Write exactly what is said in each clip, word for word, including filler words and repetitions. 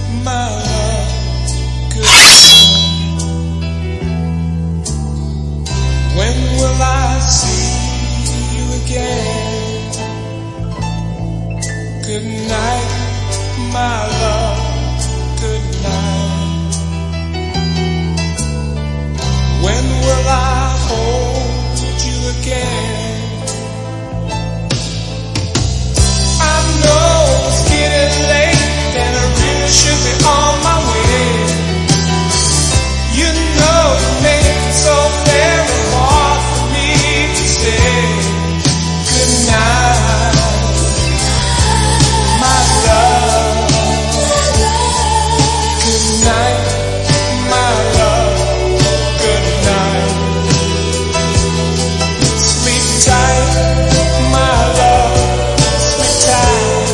my love, good night. When will I see you again? Good night, my love, good night. When will I hold you again? I know it's getting late and I really should be on my way. You know you make it so very hard for me to say good night, my love. Good night, my love. Good night. Sleep tight, my love. Sleep tight.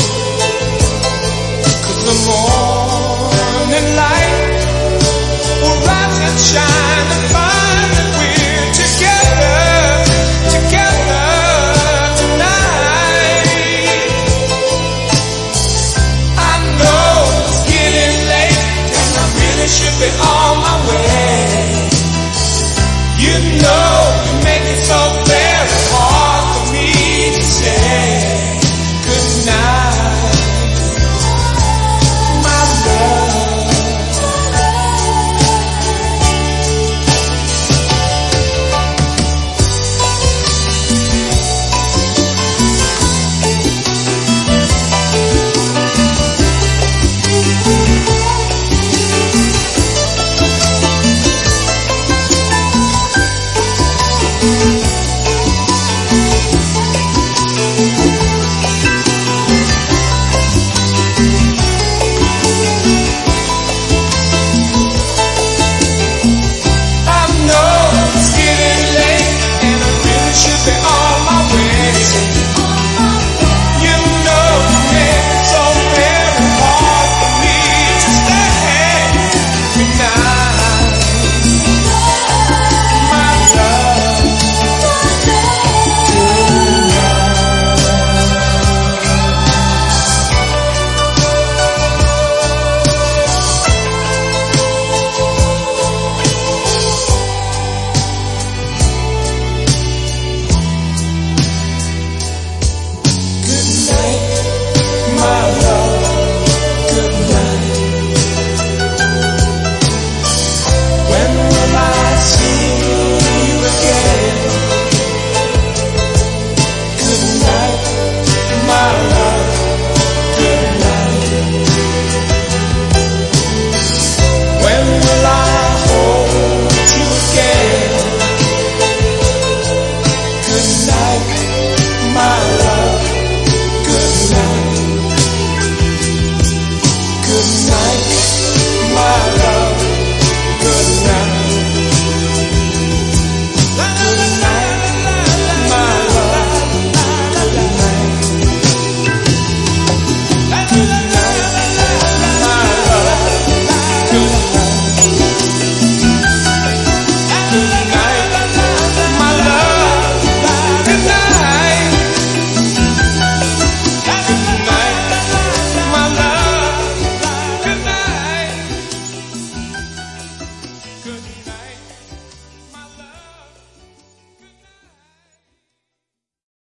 'Cause the morning light will rise and shine and find that we're together, together tonight. I know it's getting late and I really should be on my way. You know